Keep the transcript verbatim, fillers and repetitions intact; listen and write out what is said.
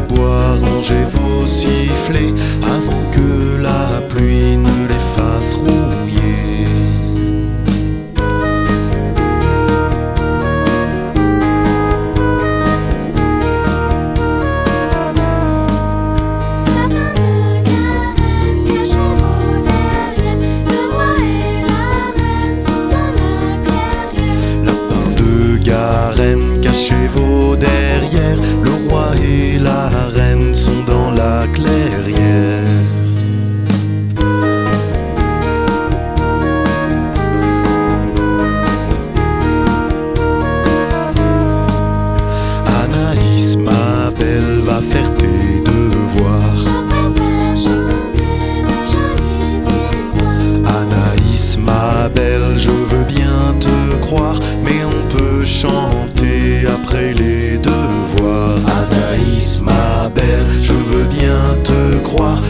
bois, rangez vos sifflets avant que la pluie ne les fasse rouiller. Cachez vos derrières, le roi et la reine sont dans la clairière. Anaïs, ma belle, va faire tes devoirs. Anaïs, ma belle, je veux bien te croire, mais on peut chanter après les devoirs. Anaïs, ma belle, je veux bien te croire,